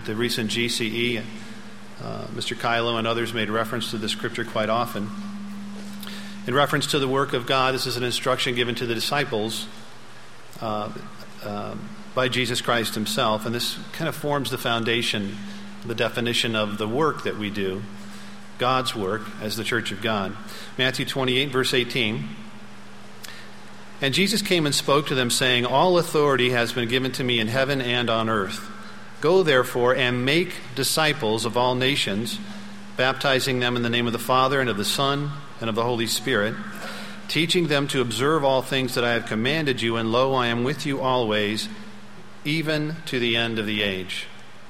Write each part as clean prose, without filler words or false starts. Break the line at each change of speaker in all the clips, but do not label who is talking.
the recent GCE. Mr. Kylo and others made reference to this scripture quite often. In reference to the work of God, this is an instruction given to the disciples by Jesus Christ himself, and this kind of forms the foundation, the definition of the work that we do, God's work as the church of God. Matthew 28, verse 18. And Jesus came and spoke to them, saying, All authority has been given to me in heaven and on earth. Go, therefore, and make disciples of all nations, baptizing them in the name of the Father and of the Son and of the Holy Spirit, teaching them to observe all things that I have commanded you, and lo, I am with you always, even to the end of the age.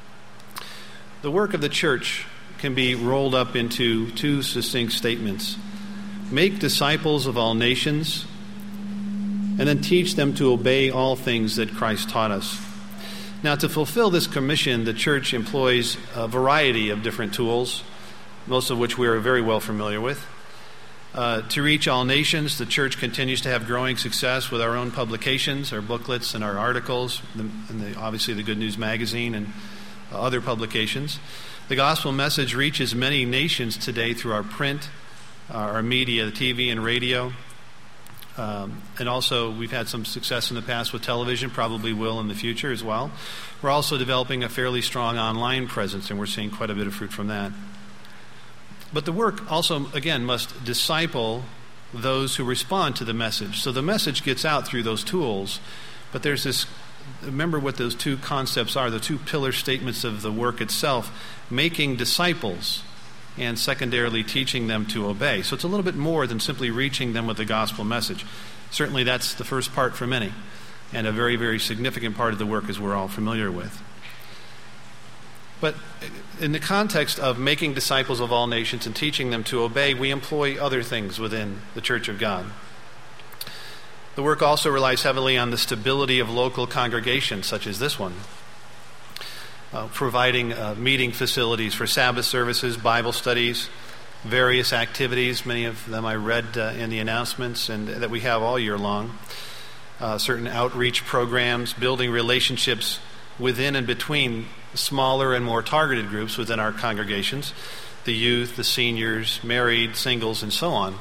The work of the church can be rolled up into two succinct statements. Make disciples of all nations, and then teach them to obey all things that Christ taught us. Now, to fulfill this commission, the church employs a variety of different tools, most of which we are very well familiar with. To reach all nations, the church continues to have growing success with our own publications, our booklets and our articles, and obviously the Good News Magazine and other publications. The gospel message reaches many nations today through our print, our media, TV and radio. And also, we've had some success in the past with television, probably will in the future as well. We're also developing a fairly strong online presence, and we're seeing quite a bit of fruit from that. But the work also, again, must disciple those who respond to the message. So the message gets out through those tools, but there's this, remember what those two concepts are, the two pillar statements of the work itself, making disciples, and secondarily teaching them to obey. So it's a little bit more than simply reaching them with the gospel message. Certainly that's the first part for many, and a very, very significant part of the work, as we're all familiar with. But in the context of making disciples of all nations and teaching them to obey, we employ other things within the Church of God. The work also relies heavily on the stability of local congregations, such as this one. Providing meeting facilities for Sabbath services, Bible studies, various activities. Many of them I read in the announcements and that we have all year long. Certain outreach programs, building relationships within and between smaller and more targeted groups within our congregations, the youth, the seniors, married, singles, and so on.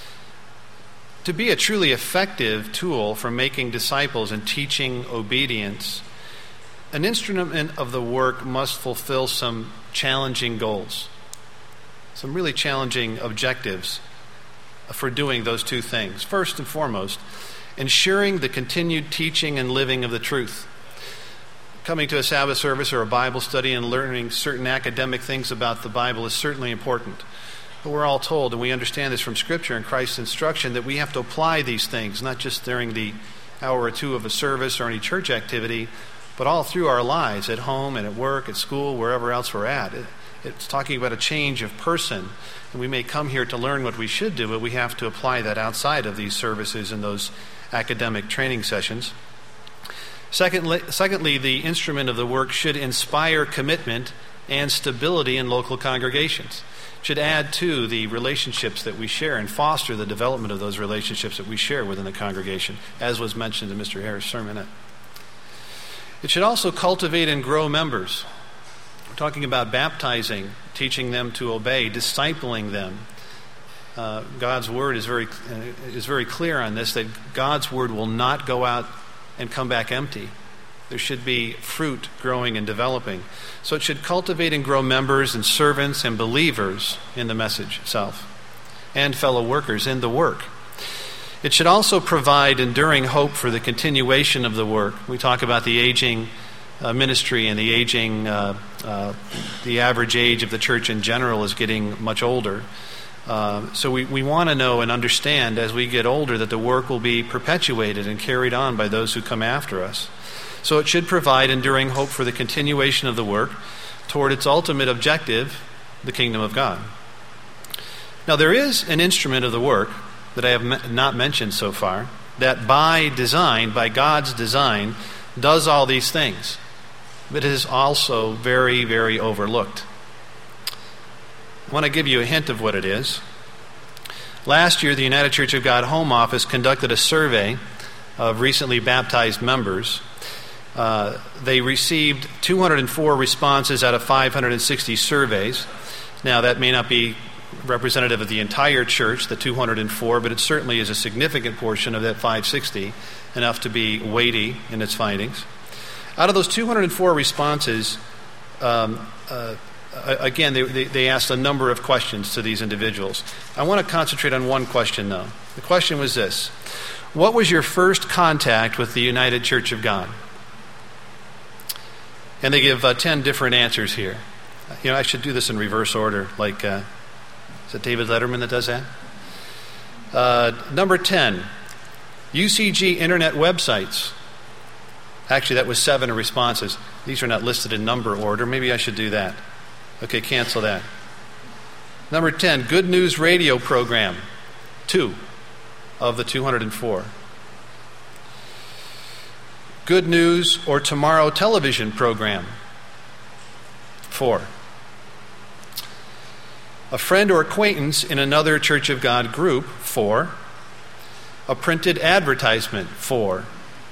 To be a truly effective tool for making disciples and teaching obedience, an instrument of the work must fulfill some challenging goals, some really challenging objectives for doing those two things. First and foremost, ensuring the continued teaching and living of the truth. Coming to a Sabbath service or a Bible study and learning certain academic things about the Bible is certainly important. But we're all told, and we understand this from Scripture and Christ's instruction, that we have to apply these things, not just during the hour or two of a service or any church activity, but all through our lives, at home and at work, at school, wherever else we're at. It's talking about a change of person. And we may come here to learn what we should do, but we have to apply that outside of these services and those academic training sessions. Secondly, the instrument of the work should inspire commitment and stability in local congregations. It should add to the relationships that we share and foster the development of those relationships that we share within the congregation, as was mentioned in Mr. Harris' sermon. It should also cultivate and grow members. We're talking about baptizing, teaching them to obey, discipling them. God's word is very clear on this, that God's word will not go out and come back empty. There should be fruit growing and developing. So it should cultivate and grow members and servants and believers in the message itself, and fellow workers in the work. It should also provide enduring hope for the continuation of the work. We talk about the aging ministry and the aging, the average age of the church in general is getting much older. So we want to know and understand as we get older that the work will be perpetuated and carried on by those who come after us. So it should provide enduring hope for the continuation of the work toward its ultimate objective, the kingdom of God. Now there is an instrument of the work that I have not mentioned so far that by design, by God's design, does all these things, but it is also very, very overlooked. I want to give you a hint of what it is. Last year, the United Church of God Home Office conducted a survey of recently baptized members, They received 204 responses out of 560 surveys. Now, that may not be representative of the entire church, the 204, but it certainly is a significant portion of that 560, enough to be weighty in its findings. Out of those 204 responses, again, they asked a number of questions to these individuals. I want to concentrate on one question, though. The question was this: what was your first contact with the United Church of God? And they give 10 different answers here. You know, I should do this in reverse order, like, is it David Letterman that does that? Number 10, UCG internet websites. Actually, that was 7 responses. These are not listed in number order. Maybe I should do that. Okay, cancel that. Number 10, Good News radio program. 2 of the 204. Good News or Tomorrow television program. 4. A friend or acquaintance in another Church of God group. 4. A printed advertisement. 4.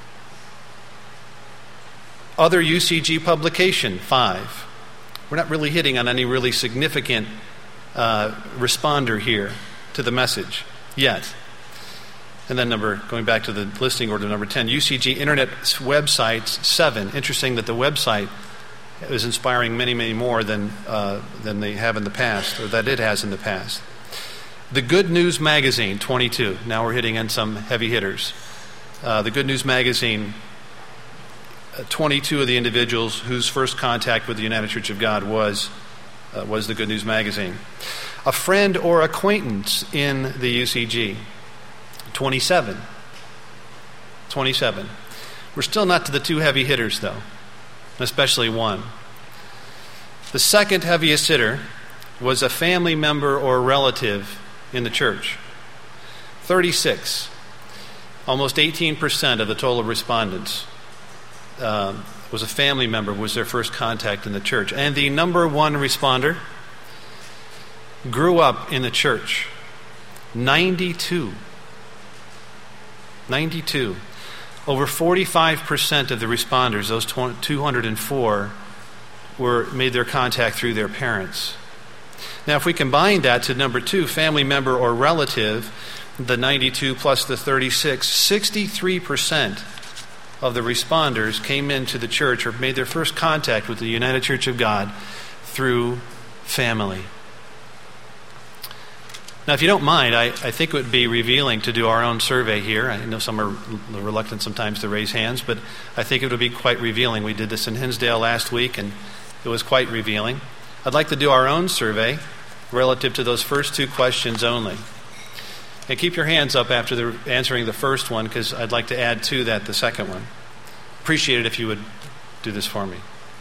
Other UCG publication. 5. We're not really hitting on any really significant responder here to the message yet. And then going back to the listing order, number 10, UCG internet websites. 7. Interesting that the website is inspiring many, many more than they have in the past, or that it has in the past. The Good News Magazine. 22. Now we're hitting on some heavy hitters. The Good News Magazine. 22 of the individuals whose first contact with the United Church of God was the Good News Magazine. A friend or acquaintance in the UCG. 27. 27. We're still not to the 2 heavy hitters, though, especially 1. The second heaviest hitter was a family member or relative in the church. 36. Almost 18% of the total respondents was a family member, was their first contact in the church. And the number 1 responder grew up in the church. 92. Over 45% of the responders, those 204, made their contact through their parents. Now, if we combine that to number 2, family member or relative, the 92 plus the 36, 63% of the responders came into the church or made their first contact with the United Church of God through family. Now, if you don't mind, I think it would be revealing to do our own survey here. I know some are reluctant sometimes to raise hands, but I think it would be quite revealing. We did this in Hinsdale last week, and it was quite revealing. I'd like to do our own survey relative to those first 2 questions only. And keep your hands up after answering the first one, because I'd like to add to that the second one. Appreciate it if you would do this for me.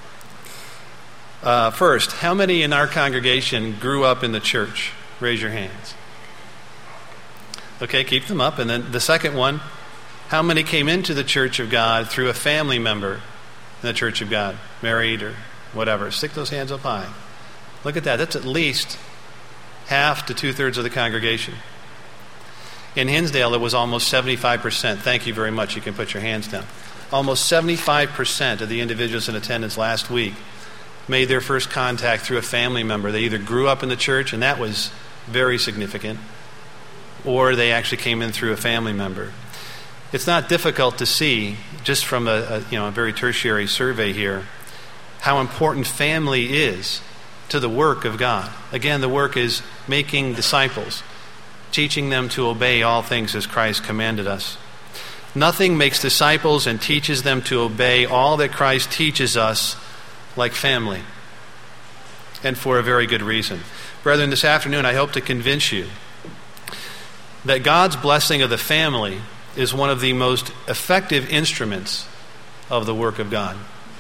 First, how many in our congregation grew up in the church? Raise your hands. Okay, keep them up. And then the second one, how many came into the Church of God through a family member in the Church of God? Married or whatever. Stick those hands up high. Look at that. That's at least half to 2/3 of the congregation. In Hinsdale, it was almost 75%. Thank you very much. You can put your hands down. Almost 75% of the individuals in attendance last week made their first contact through a family member. They either grew up in the church, and that was very significant, or they actually came in through a family member. It's not difficult to see, just from a very tertiary survey here, how important family is to the work of God. Again, the work is making disciples, teaching them to obey all things as Christ commanded us. Nothing makes disciples and teaches them to obey all that Christ teaches us like family, and for a very good reason. Brethren, this afternoon I hope to convince you that God's blessing of the family is one of the most effective instruments of the work of God.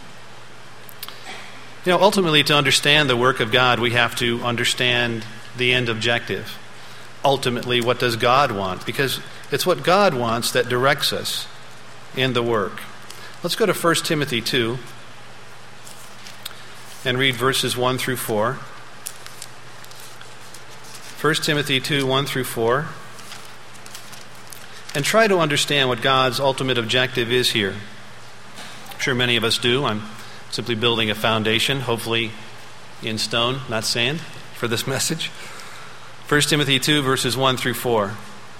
Ultimately, to understand the work of God, we have to understand the end objective. Ultimately, what does God want? Because it's what God wants that directs us in the work. Let's go to 1 Timothy 2 and read verses 1 through 4. 1 Timothy 2, 1 through 4. And try to understand what God's ultimate objective is here. sure many of us do. I'm simply building a foundation, hopefully in stone, not sand, for this message. 1 Timothy 2, verses 1 through 4.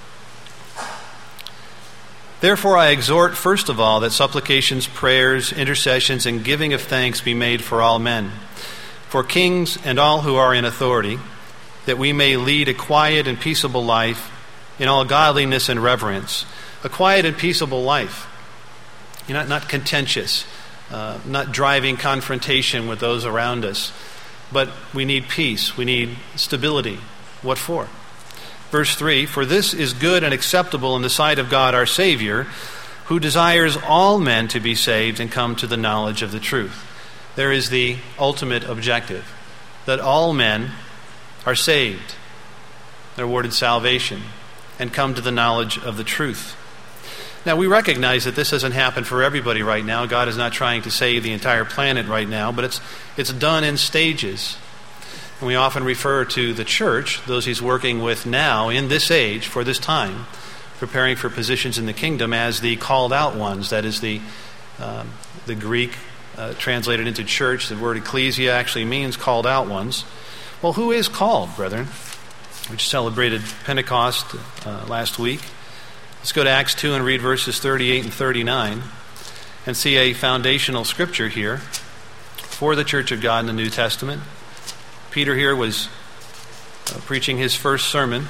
Therefore I exhort, first of all, that supplications, prayers, intercessions, and giving of thanks be made for all men, for kings and all who are in authority, that we may lead a quiet and peaceable life in all godliness and reverence. A quiet and peaceable life. You're not contentious, not driving confrontation with those around us. But we need peace. We need stability. What for? Verse 3, for this is good and acceptable in the sight of God our Savior, who desires all men to be saved and come to the knowledge of the truth. There is the ultimate objective, that all men are saved, they're awarded salvation, and come to the knowledge of the truth. Now, we recognize that this doesn't happen for everybody right now. God is not trying to save the entire planet right now, but it's done in stages. And we often refer to the church, those he's working with now in this age, for this time, preparing for positions in the kingdom, as the called out ones. That is the Greek translated into church. The word ecclesia actually means called out ones. Well, who is called, brethren? We just celebrated Pentecost last week. Let's go to Acts 2 and read verses 38 and 39 and see a foundational scripture here for the church of God in the New Testament. Peter here was preaching his first sermon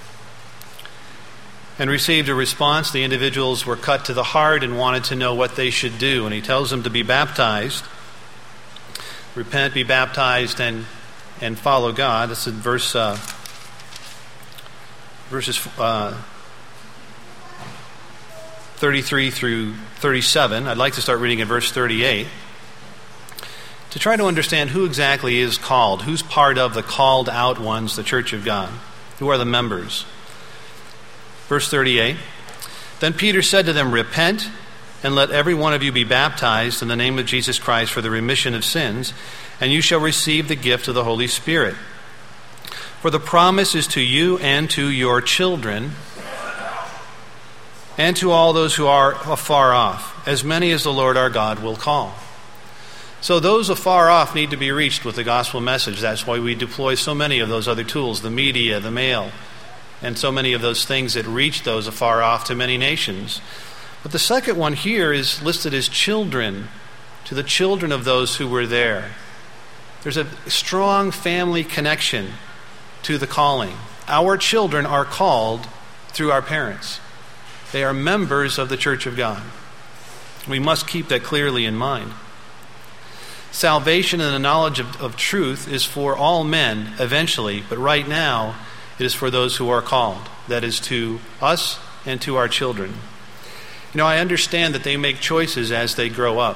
and received a response. The individuals were cut to the heart and wanted to know what they should do. And he tells them to be baptized, repent, be baptized, and follow God. That's in verses 33 through 37. I'd like to start reading at verse 38 to try to understand who exactly is called, who's part of the called out ones, the church of God, who are the members. Verse 38, then Peter said to them, repent, and let every one of you be baptized in the name of Jesus Christ for the remission of sins, and you shall receive the gift of the Holy Spirit. For the promise is to you and to your children, and to all those who are afar off, as many as the Lord our God will call. So those afar off need to be reached with the gospel message. That's why we deploy so many of those other tools, the media, the mail, and so many of those things that reach those afar off to many nations. But the second one here is listed as children, to the children of those who were there. There's a strong family connection to the calling. Our children are called through our parents. They are members of the church of God. We must keep that clearly in mind. Salvation and the knowledge of truth is for all men eventually, but right now it is for those who are called. That is to us and to our children. You know, I understand that they make choices as they grow up.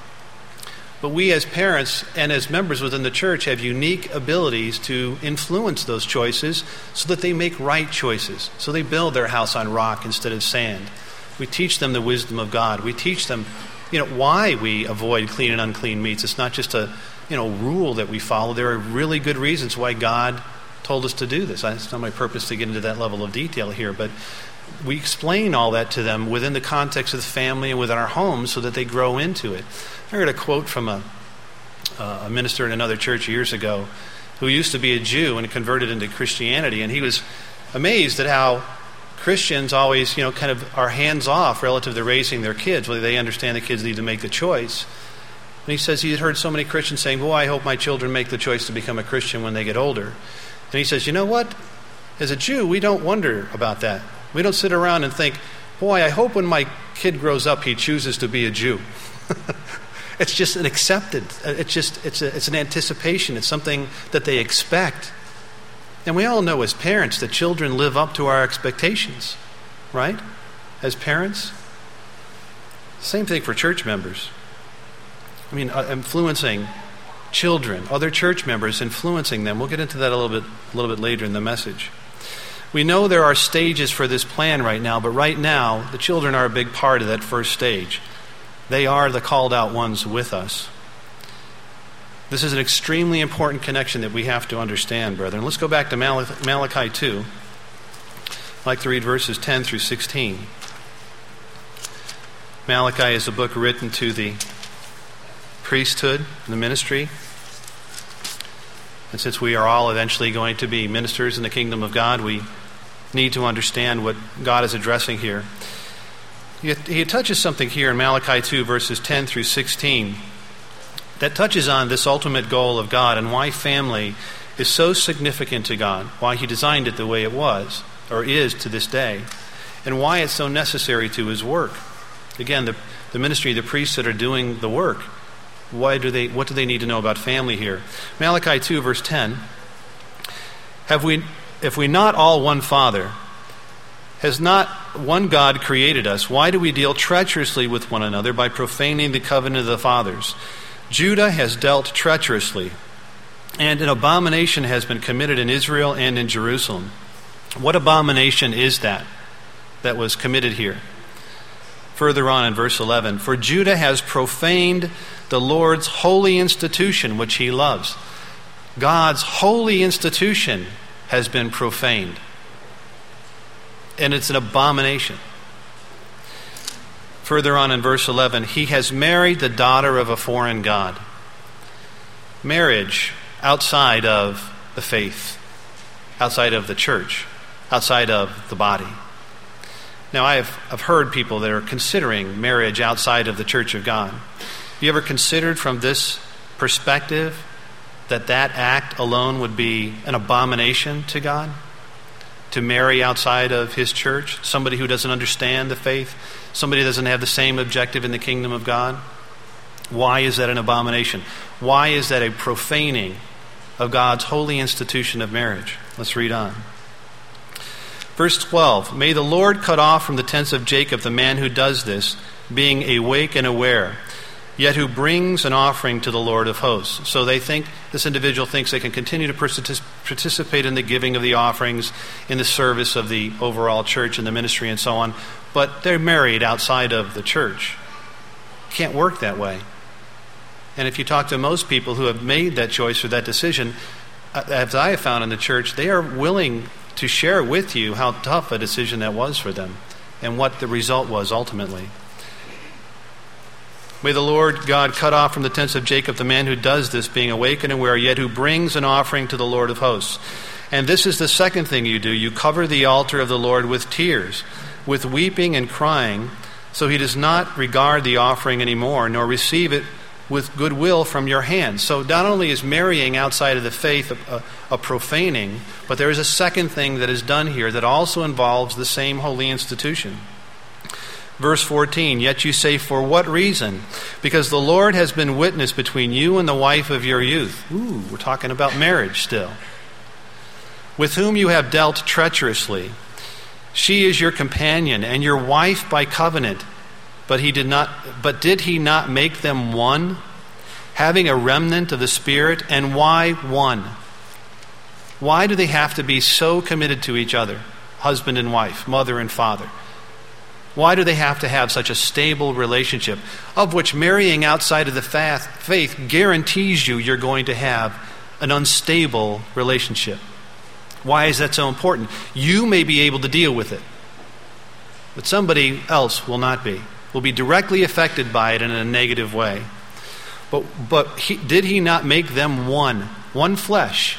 But we as parents and as members within the church have unique abilities to influence those choices so that they make right choices. So they build their house on rock instead of sand. We teach them the wisdom of God. We teach them, why we avoid clean and unclean meats. It's not just a, rule that we follow. There are really good reasons why God told us to do this. It's not my purpose to get into that level of detail here, but we explain all that to them within the context of the family and within our homes so that they grow into it. I heard a quote from a minister in another church years ago who used to be a Jew and converted into Christianity, and he was amazed at how Christians always, kind of are hands off relative to raising their kids, whether they understand the kids need to make the choice. And he says he had heard so many Christians saying, boy, I hope my children make the choice to become a Christian when they get older. And he says, you know what? As a Jew, we don't wonder about that. We don't sit around and think, boy, I hope when my kid grows up he chooses to be a Jew. It's just an acceptance. It's an anticipation. It's something that they expect. And we all know as parents that children live up to our expectations, right? As parents. Same thing for church members. Influencing children, other church members, influencing them. We'll get into that a little bit later in the message. We know there are stages for this plan right now, but right now the children are a big part of that first stage. They are the called out ones with us. This is an extremely important connection that we have to understand, brethren. Let's go back to Malachi 2. I'd like to read verses 10 through 16. Malachi is a book written to the priesthood, the ministry. And since we are all eventually going to be ministers in the kingdom of God, we need to understand what God is addressing here. He touches something here in Malachi 2, verses 10 through 16, that touches on this ultimate goal of God and why family is so significant to God, why He designed it the way it was, or is to this day, and why it's so necessary to His work. Again, the ministry, the priests that are doing the work, what do they need to know about family here? Malachi 2, verse 10, if we not all one Father, has not one God created us? Why do we deal treacherously with one another by profaning the covenant of the fathers? Judah has dealt treacherously, and an abomination has been committed in Israel and in Jerusalem. What abomination is that was committed here? Further on in verse 11, for Judah has profaned the Lord's holy institution, which He loves. God's holy institution has been profaned. And it's an abomination. Further on in verse 11, he has married the daughter of a foreign god. Marriage outside of the faith, outside of the church, outside of the body. Now, I've heard people that are considering marriage outside of the church of God. Have you ever considered from this perspective that act alone would be an abomination to God? To marry outside of His church, somebody who doesn't understand the faith, somebody who doesn't have the same objective in the kingdom of God. Why is that an abomination? Why is that a profaning of God's holy institution of marriage? Let's read on. Verse 12, may the Lord cut off from the tents of Jacob the man who does this, being awake and aware, yet who brings an offering to the Lord of hosts. So this individual thinks they can continue to participate in the giving of the offerings, in the service of the overall church and the ministry and so on, but they're married outside of the church. Can't work that way. And if you talk to most people who have made that choice or that decision, as I have found in the church, they are willing to share with you how tough a decision that was for them and what the result was ultimately. May the Lord God cut off from the tents of Jacob the man who does this, being awake and aware, yet who brings an offering to the Lord of hosts. And this is the second thing you do. You cover the altar of the Lord with tears, with weeping and crying, so He does not regard the offering anymore, nor receive it with goodwill from your hands. So not only is marrying outside of the faith a profaning, but there is a second thing that is done here that also involves the same holy institution. Verse 14, yet you say, for what reason? Because the Lord has been witness between you and the wife of your youth. Ooh, we're talking about marriage still. With whom you have dealt treacherously. She is your companion and your wife by covenant. But did He not make them one, having a remnant of the Spirit? And why one? Why do they have to be so committed to each other, husband and wife, mother and father? Why do they have to have such a stable relationship, of which marrying outside of the faith guarantees you're going to have an unstable relationship? Why is that so important? You may be able to deal with it, but somebody else will not be. Will be directly affected by it in a negative way. But did He not make them one flesh?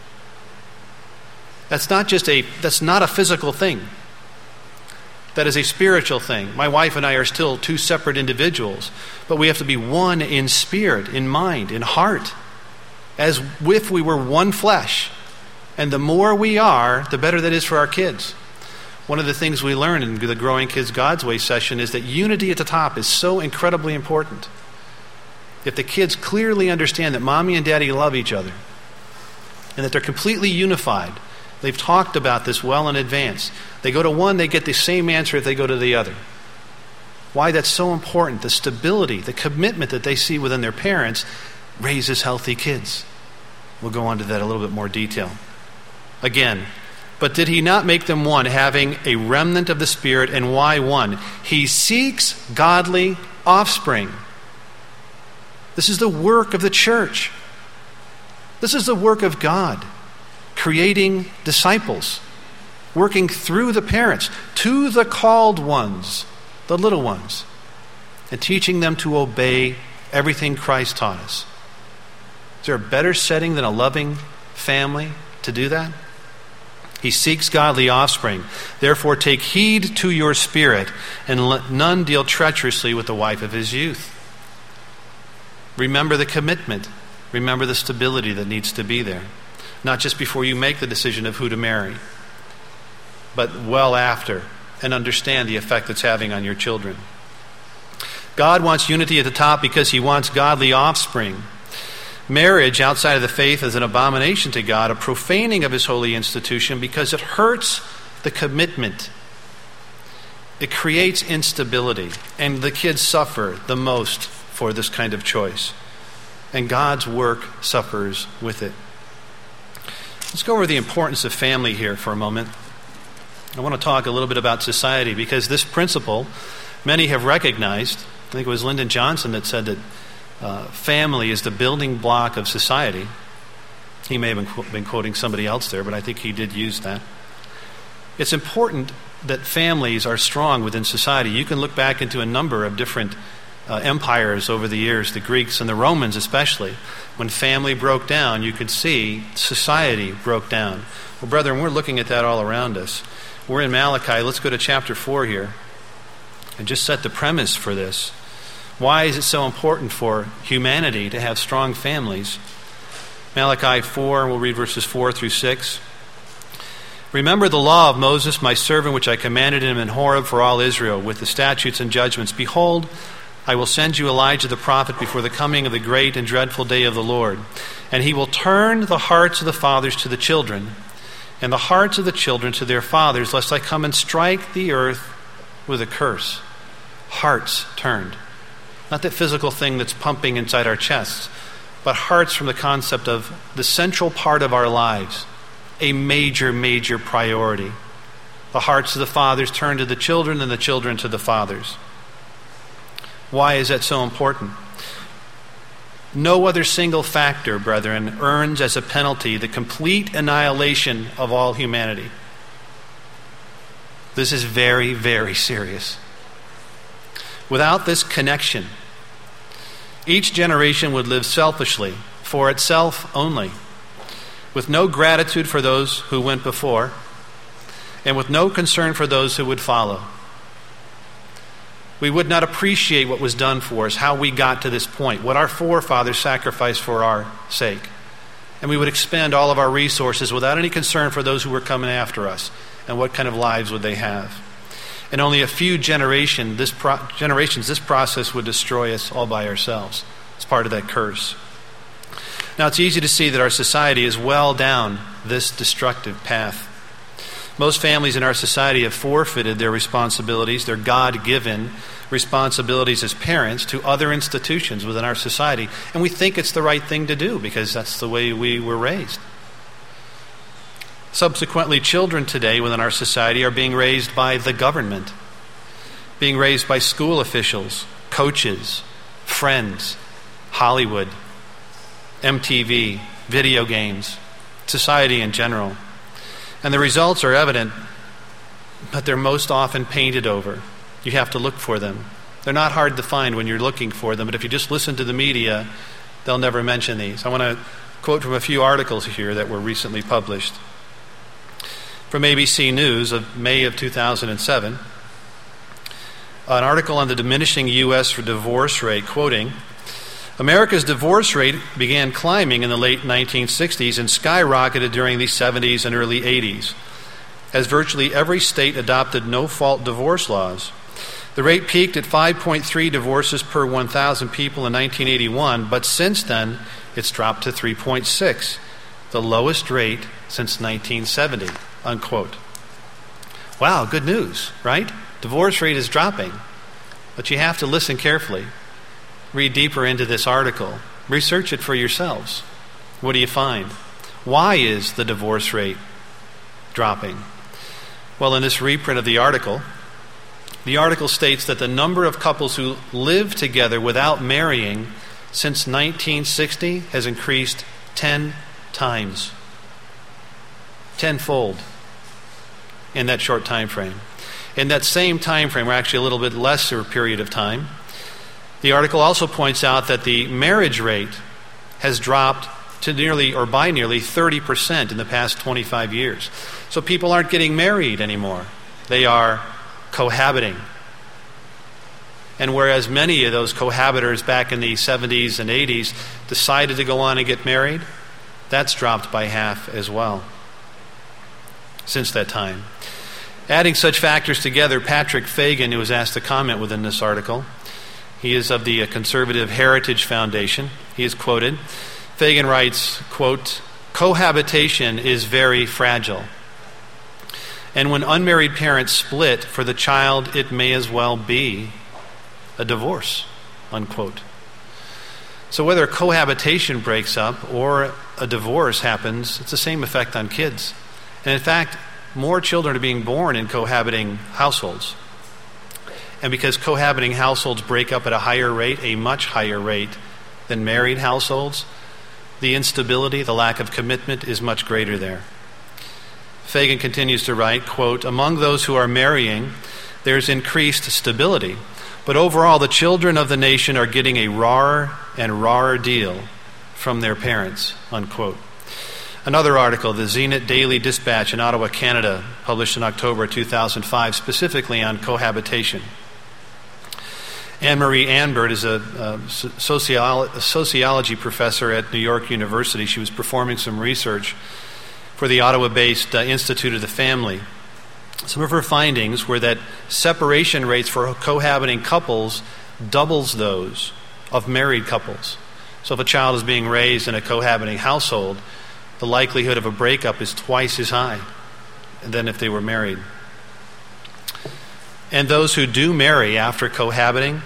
That's not a physical thing. That is a spiritual thing. My wife and I are still two separate individuals, but we have to be one in spirit, in mind, in heart, as if we were one flesh. And the more we are, the better that is for our kids. One of the things we learn in the Growing Kids God's Way session is that unity at the top is so incredibly important. If the kids clearly understand that mommy and daddy love each other and that they're completely unified, they've talked about this well in advance. They go to one, they get the same answer if they go to the other. Why that's so important, the stability, the commitment that they see within their parents raises healthy kids. We'll go on to that a little bit more detail. Again, but did He not make them one, having a remnant of the Spirit? And why one? He seeks godly offspring. This is the work of the church. This is the work of God, creating disciples, working through the parents to the called ones, the little ones, and teaching them to obey everything Christ taught us. Is there a better setting than a loving family to do that? He seeks godly offspring. Therefore, take heed to your spirit, and let none deal treacherously with the wife of his youth. Remember the commitment. Remember the stability that needs to be there. Not just before you make the decision of who to marry, but well after, and understand the effect it's having on your children. God wants unity at the top because he wants godly offspring. Marriage outside of the faith is an abomination to God, a profaning of his holy institution because it hurts the commitment. It creates instability, and the kids suffer the most for this kind of choice. And God's work suffers with it. Let's go over the importance of family here for a moment. I want to talk a little bit about society because this principle many have recognized. I think it was Lyndon Johnson that said that family is the building block of society. He may have been quoting somebody else there, but I think he did use that. It's important that families are strong within society. You can look back into a number of different empires over the years, the Greeks and the Romans especially. When family broke down, you could see society broke down. Well, brethren, we're looking at that all around us. We're in Malachi. Let's go to chapter 4 here and just set the premise for this. Why is it so important for humanity to have strong families? Malachi 4, we'll read verses 4 through 6. Remember the law of Moses, my servant, which I commanded him in Horeb for all Israel, with the statutes and judgments. Behold, I will send you Elijah the prophet before the coming of the great and dreadful day of the Lord. And he will turn the hearts of the fathers to the children, and the hearts of the children to their fathers, lest I come and strike the earth with a curse. Hearts turned. Not that physical thing that's pumping inside our chests, but hearts from the concept of the central part of our lives, a major, major priority. The hearts of the fathers turn to the children and the children to the fathers. Why is that so important? No other single factor, brethren, earns as a penalty the complete annihilation of all humanity. This is very, very serious. Without this connection, each generation would live selfishly, for itself only, with no gratitude for those who went before, and with no concern for those who would follow. We would not appreciate what was done for us, how we got to this point, what our forefathers sacrificed for our sake. And we would expend all of our resources without any concern for those who were coming after us, and what kind of lives would they have. In only a few generations, this process would destroy us all by ourselves. It's part of that curse. Now, it's easy to see that our society is well down this destructive path. Most families in our society have forfeited their responsibilities, their God-given responsibilities as parents, to other institutions within our society. And we think it's the right thing to do because that's the way we were raised. Subsequently, children today within our society are being raised by the government, being raised by school officials, coaches, friends, Hollywood, MTV, video games, society in general. And the results are evident, but they're most often painted over. You have to look for them. They're not hard to find when you're looking for them, but if you just listen to the media, they'll never mention these. I want to quote from a few articles here that were recently published. From ABC News of May of 2007, an article on the diminishing U.S. divorce rate, quoting, America's divorce rate began climbing in the late 1960s and skyrocketed during the 70s and early 80s, as virtually every state adopted no-fault divorce laws. The rate peaked at 5.3 divorces per 1,000 people in 1981, but since then it's dropped to 3.6, the lowest rate since 1970. Unquote. Wow, good news, right? Divorce rate is dropping. But you have to listen carefully. Read deeper into this article. Research it for yourselves. What do you find? Why is the divorce rate dropping? Well, in this reprint of the article states that the number of couples who live together without marrying since 1960 has increased 10 times. Tenfold. In that short time frame. In that same time frame, or actually a little bit lesser period of time, The article also points out that the marriage rate has dropped to nearly 30% in the past 25 years. So people aren't getting married anymore. They are cohabiting. And whereas many of those cohabitors back in the 70s and 80s decided to go on and get married, that's dropped by half as well since that time. Adding such factors together, Patrick Fagan, who was asked to comment within this article, he is of the Conservative Heritage Foundation. He is quoted. Fagan writes, quote, "Cohabitation is very fragile. And when unmarried parents split for the child, it may as well be a divorce," unquote. So whether cohabitation breaks up or a divorce happens, it's the same effect on kids. And in fact, more children are being born in cohabiting households. And because cohabiting households break up at a higher rate, a much higher rate than married households, the instability, the lack of commitment is much greater there. Fagan continues to write, quote, "Among those who are marrying, there's increased stability, but overall the children of the nation are getting a rawer and rawer deal from their parents," unquote. Another article, the Zenit Daily Dispatch in Ottawa, Canada, published in October 2005, specifically on cohabitation. Anne-Marie Anbert is a sociology professor at New York University. She was performing some research for the Ottawa-based Institute of the Family. Some of her findings were that separation rates for cohabiting couples doubles those of married couples. So if a child is being raised in a cohabiting household, the likelihood of a breakup is twice as high than if they were married. And those who do marry after cohabiting,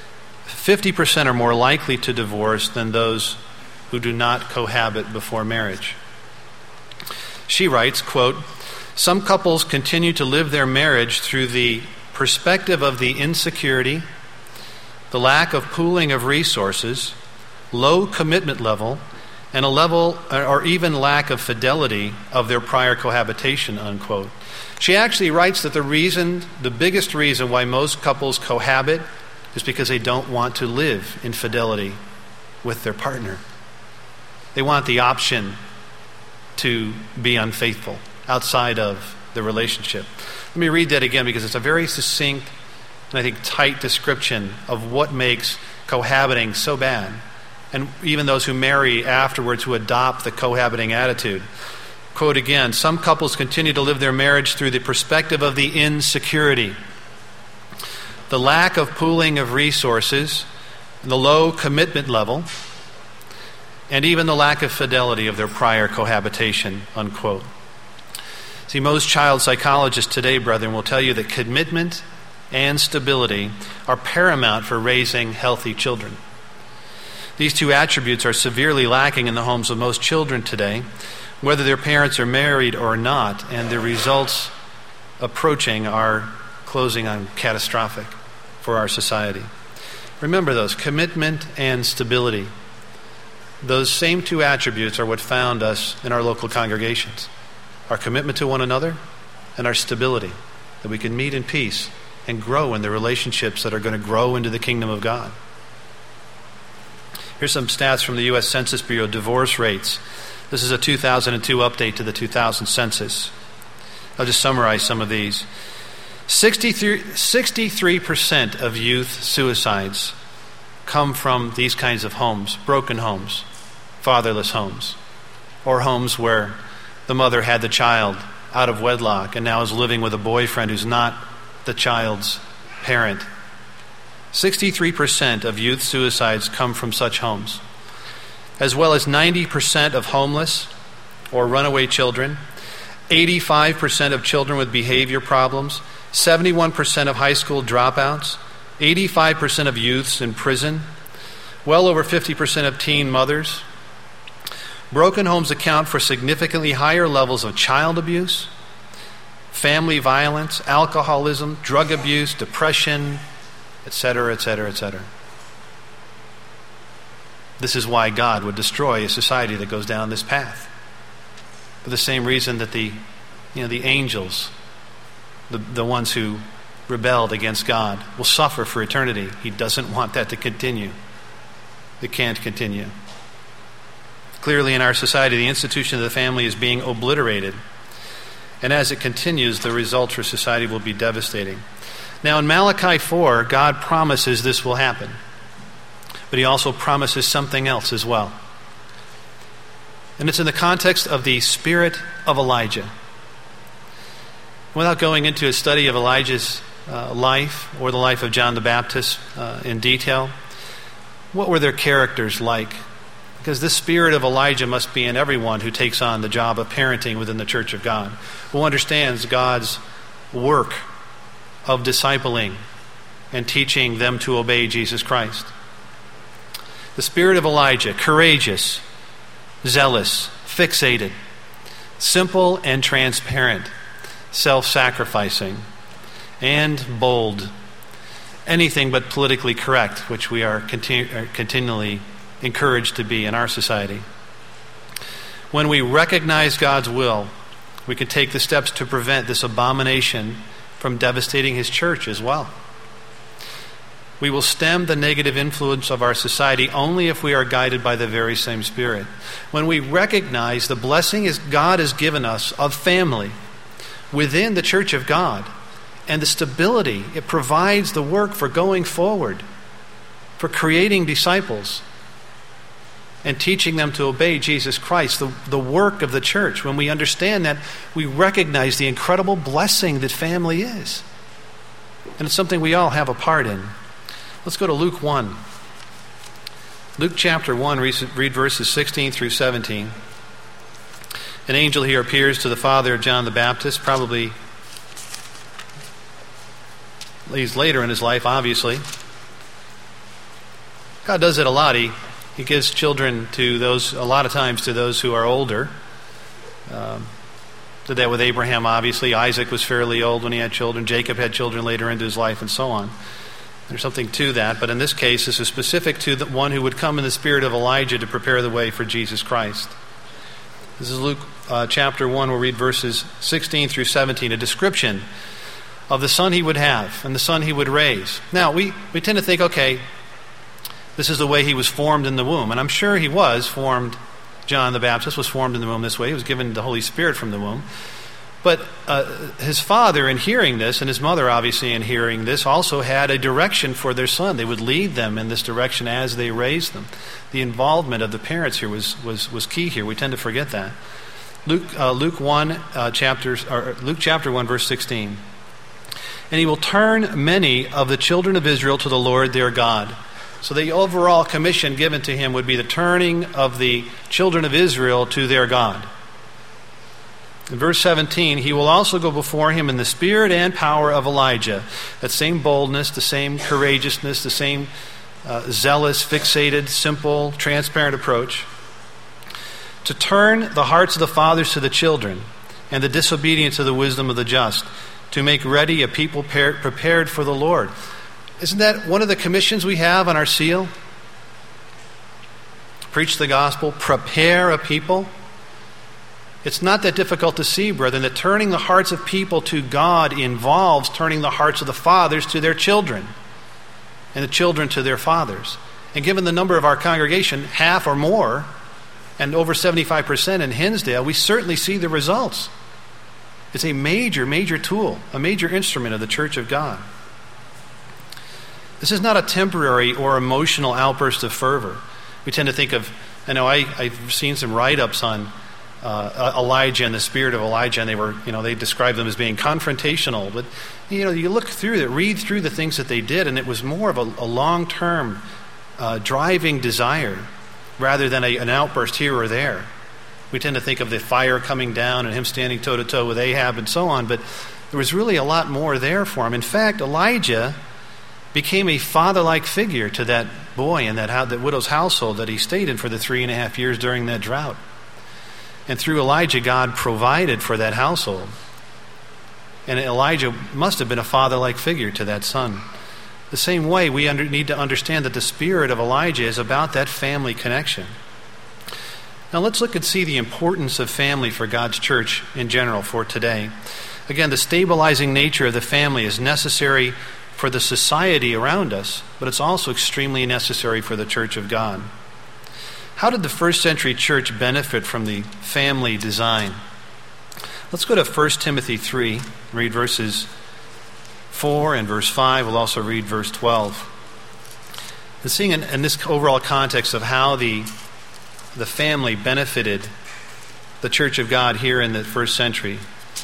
50% are more likely to divorce than those who do not cohabit before marriage. She writes, quote, "Some couples continue to live their marriage through the perspective of the insecurity, the lack of pooling of resources, low commitment level, and a level or even lack of fidelity of their prior cohabitation," unquote. She actually writes that the biggest reason why most couples cohabit is because they don't want to live in fidelity with their partner. They want the option to be unfaithful outside of the relationship. Let me read that again because it's a very succinct and I think tight description of what makes cohabiting so bad, and even those who marry afterwards who adopt the cohabiting attitude. Quote again, "Some couples continue to live their marriage through the perspective of the insecurity, the lack of pooling of resources, the low commitment level, and even the lack of fidelity of their prior cohabitation," unquote. See, most child psychologists today, brethren, will tell you that commitment and stability are paramount for raising healthy children. These two attributes are severely lacking in the homes of most children today, whether their parents are married or not, and the results approaching are closing on catastrophic for our society. Remember those, commitment and stability. Those same two attributes are what found us in our local congregations. Our commitment to one another and our stability, that we can meet in peace and grow in the relationships that are going to grow into the kingdom of God. Here's some stats from the U.S. Census Bureau, divorce rates. This is a 2002 update to the 2000 census. I'll just summarize some of these. 63% of youth suicides come from these kinds of homes, broken homes, fatherless homes, or homes where the mother had the child out of wedlock and now is living with a boyfriend who's not the child's parent. 63% of youth suicides come from such homes, as well as 90% of homeless or runaway children, 85% of children with behavior problems, 71% of high school dropouts, 85% of youths in prison, well over 50% of teen mothers. Broken homes account for significantly higher levels of child abuse, family violence, alcoholism, drug abuse, depression, etc., etc., etc. This is why God would destroy a society that goes down this path. For the same reason that the angels, the ones who rebelled against God will suffer for eternity. He doesn't want that to continue. It can't continue. Clearly, in our society, the institution of the family is being obliterated. And as it continues, the results for society will be devastating. Now, in Malachi 4, God promises this will happen. But he also promises something else as well. And it's in the context of the spirit of Elijah. Without going into a study of Elijah's life or the life of John the Baptist in detail, what were their characters like? Because this spirit of Elijah must be in everyone who takes on the job of parenting within the church of God, who understands God's work of discipling and teaching them to obey Jesus Christ. The spirit of Elijah, courageous, zealous, fixated, simple and transparent, self-sacrificing, and bold. Anything but politically correct, which we are continually encouraged to be in our society. When we recognize God's will, we can take the steps to prevent this abomination from devastating his church as well. We will stem the negative influence of our society only if we are guided by the very same Spirit. When we recognize the blessing God has given us of family within the church of God and the stability it provides the work for going forward, for creating disciples and teaching them to obey Jesus Christ, the work of the church. When we understand that, we recognize the incredible blessing that family is. And it's something we all have a part in. Let's go to Luke 1. Luke chapter 1, read verses 16 through 17. An angel here appears to the father of John the Baptist, probably he's later in his life, obviously. God does it a lot. He gives children to those, a lot of times to those who are older. Did that with Abraham, obviously. Isaac was fairly old when he had children. Jacob had children later into his life, and so on. There's something to that, but in this case, this is specific to the one who would come in the spirit of Elijah to prepare the way for Jesus Christ. This is Luke chapter 1. We'll read verses 16 through 17, a description of the son he would have and the son he would raise. Now, we tend to think, okay, this is the way he was formed in the womb. And I'm sure he was formed, John the Baptist was formed in the womb this way. He was given the Holy Spirit from the womb. But his father, in hearing this, and his mother, obviously, in hearing this, also had a direction for their son. They would lead them in this direction as they raised them. The involvement of the parents here was key here. We tend to forget that. Luke chapter 1, verse 16. And he will turn many of the children of Israel to the Lord their God. So the overall commission given to him would be the turning of the children of Israel to their God. In verse 17, he will also go before him in the spirit and power of Elijah. That same boldness, the same courageousness, the same zealous, fixated, simple, transparent approach. To turn the hearts of the fathers to the children and the disobedient to the wisdom of the just. To make ready a people prepared for the Lord. Isn't that one of the commissions we have on our seal? Preach the gospel, prepare a people. It's not that difficult to see, brethren, that turning the hearts of people to God involves turning the hearts of the fathers to their children and the children to their fathers. And given the number of our congregation, half or more, and over 75% in Hinsdale, we certainly see the results. It's a major, major tool, a major instrument of the Church of God. This is not a temporary or emotional outburst of fervor. We tend to think of, I've seen some write-ups on Elijah and the spirit of Elijah, and they describe them as being confrontational. But you look through it, read through the things that they did, and it was more of a long-term driving desire rather than an outburst here or there. We tend to think of the fire coming down and him standing toe-to-toe with Ahab and so on, but there was really a lot more there for him. In fact, Elijah became a father-like figure to that boy in that widow's household that he stayed in for the 3.5 years during that drought. And through Elijah, God provided for that household. And Elijah must have been a father-like figure to that son. The same way, we need to understand that the spirit of Elijah is about that family connection. Now let's look and see the importance of family for God's church in general for today. Again, the stabilizing nature of the family is necessary for the society around us, but it's also extremely necessary for the church of God. How did the first century church benefit from the family design? Let's go to 1 Timothy 3, read verses 4 and verse 5. We'll also read verse 12. And seeing in this overall context of how the family benefited the church of God here in the first century.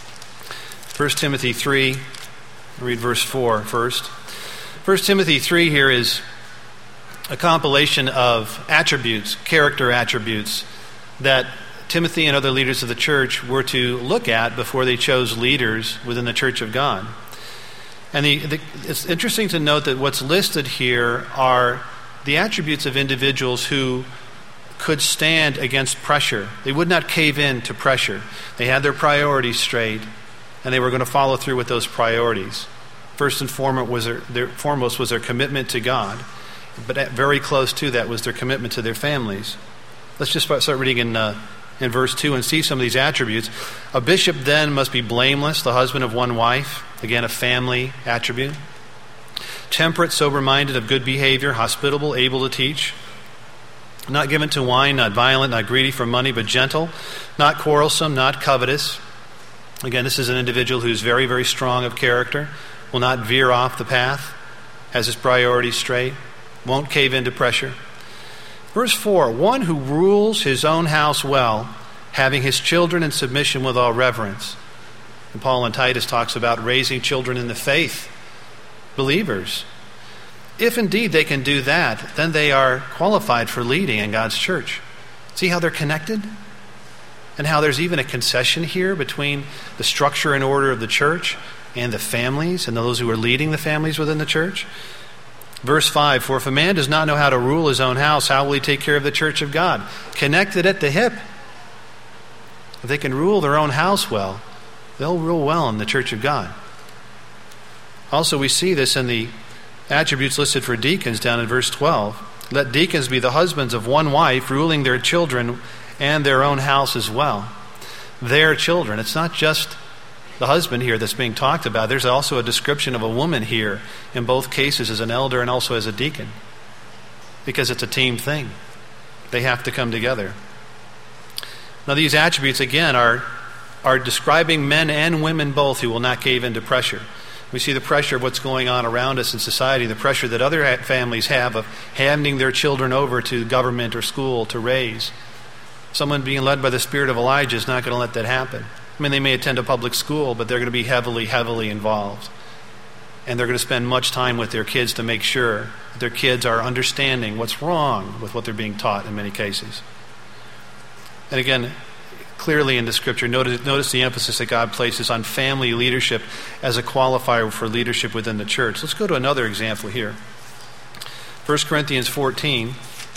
1 Timothy 3, read verse 4 first. 1 Timothy 3 here is a compilation of attributes, character attributes, that Timothy and other leaders of the church were to look at before they chose leaders within the church of God. And it's interesting to note that what's listed here are the attributes of individuals who could stand against pressure. They would not cave in to pressure. They had their priorities straight, and they were going to follow through with those priorities. First and foremost was their commitment to God, but very close to that was their commitment to their families. Let's just start reading in verse 2 and see some of these attributes. A bishop then must be blameless, the husband of one wife. Again, a family attribute. Temperate, sober-minded, of good behavior, hospitable, able to teach. Not given to wine, not violent, not greedy for money, but gentle. Not quarrelsome, not covetous. Again, this is an individual who's very, very strong of character. Will not veer off the path. Has his priorities straight. Won't cave into pressure. Verse 4, one who rules his own house well, having his children in submission with all reverence. And Paul in Titus talks about raising children in the faith, believers. If indeed they can do that, then they are qualified for leading in God's church. See how they're connected? And how there's even a concession here between the structure and order of the church and the families and those who are leading the families within the church. Verse 5, for if a man does not know how to rule his own house, how will he take care of the church of God? Connected at the hip. If they can rule their own house well, they'll rule well in the church of God. Also, we see this in the attributes listed for deacons down in verse 12. Let deacons be the husbands of one wife, ruling their children and their own house as well. Their children. It's not just the husband here that's being talked about. There's also a description of a woman here in both cases as an elder and also as a deacon, because it's a team thing. They have to come together. Now these attributes again are describing men and women both who will not cave into pressure. We see the pressure of what's going on around us in society, the pressure that other families have of handing their children over to government or school to raise. Someone being led by the spirit of Elijah is not going to let that happen. I mean, they may attend a public school, but they're going to be heavily, heavily involved. And they're going to spend much time with their kids to make sure that their kids are understanding what's wrong with what they're being taught in many cases. And again, clearly in the scripture, notice the emphasis that God places on family leadership as a qualifier for leadership within the church. Let's go to another example here. 1 Corinthians 14,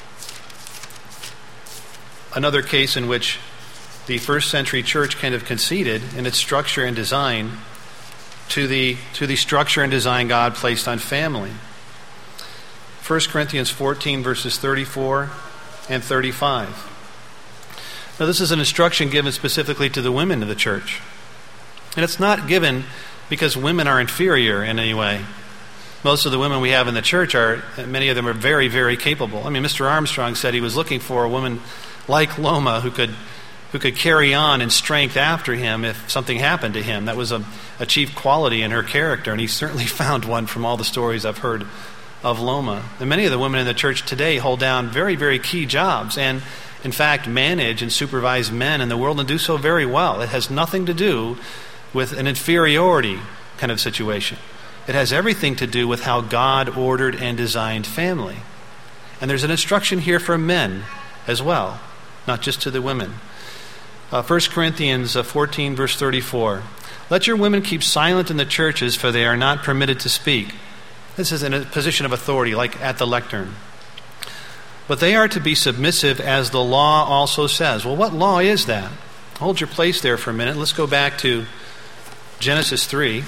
another case in which the first century church kind of conceded in its structure and design to the structure and design God placed on family. 1 Corinthians 14, verses 34 and 35. Now, this is an instruction given specifically to the women of the church. And it's not given because women are inferior in any way. Most of the women we have in the church many of them are very, very capable. I mean, Mr. Armstrong said he was looking for a woman like Loma who could carry on in strength after him if something happened to him. That was a chief quality in her character, and he certainly found one from all the stories I've heard of Loma. And many of the women in the church today hold down very, very key jobs and, in fact, manage and supervise men in the world and do so very well. It has nothing to do with an inferiority kind of situation. It has everything to do with how God ordered and designed family. And there's an instruction here for men as well, not just to the women. 1 Corinthians 14, verse 34. Let your women keep silent in the churches, for they are not permitted to speak. This is in a position of authority, like at the lectern. But they are to be submissive, as the law also says. Well, what law is that? Hold your place there for a minute. Let's go back to Genesis 3.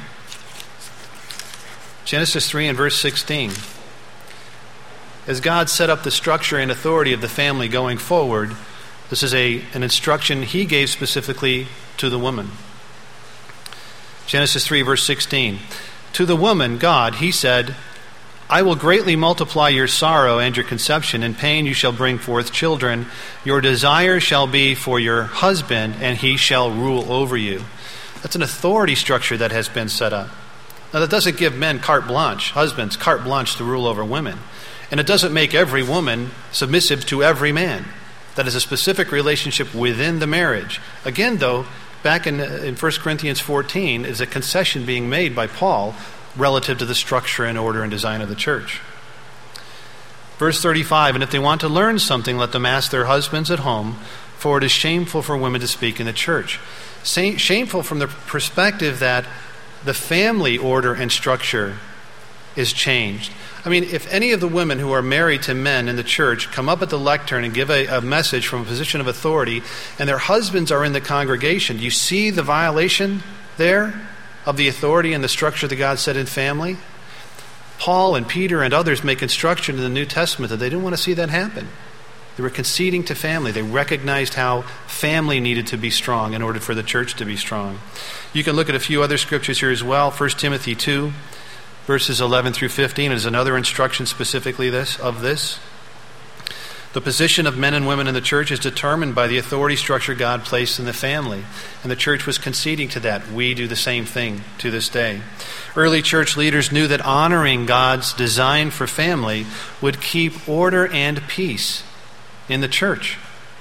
Genesis 3 and verse 16. As God set up the structure and authority of the family going forward, this is an instruction he gave specifically to the woman. Genesis 3, verse 16. To the woman, God, he said, I will greatly multiply your sorrow and your conception. In pain you shall bring forth children. Your desire shall be for your husband, and he shall rule over you. That's an authority structure that has been set up. Now, that doesn't give men carte blanche, husbands carte blanche to rule over women. And it doesn't make every woman submissive to every man. That is a specific relationship within the marriage. Again, though, back in 1 Corinthians 14 is a concession being made by Paul relative to the structure and order and design of the church. Verse 35, and if they want to learn something, let them ask their husbands at home, for it is shameful for women to speak in the church. Shameful from the perspective that the family order and structure is changed. I mean, if any of the women who are married to men in the church come up at the lectern and give a message from a position of authority, and their husbands are in the congregation, do you see the violation there of the authority and the structure that God set in family? Paul and Peter and others make instruction in the New Testament that they didn't want to see that happen. They were conceding to family. They recognized how family needed to be strong in order for the church to be strong. You can look at a few other scriptures here as well. 1 Timothy 2, verses 11 through 15 is another instruction specifically of this. The position of men and women in the church is determined by the authority structure God placed in the family. And the church was conceding to that. We do the same thing to this day. Early church leaders knew that honoring God's design for family would keep order and peace in the church.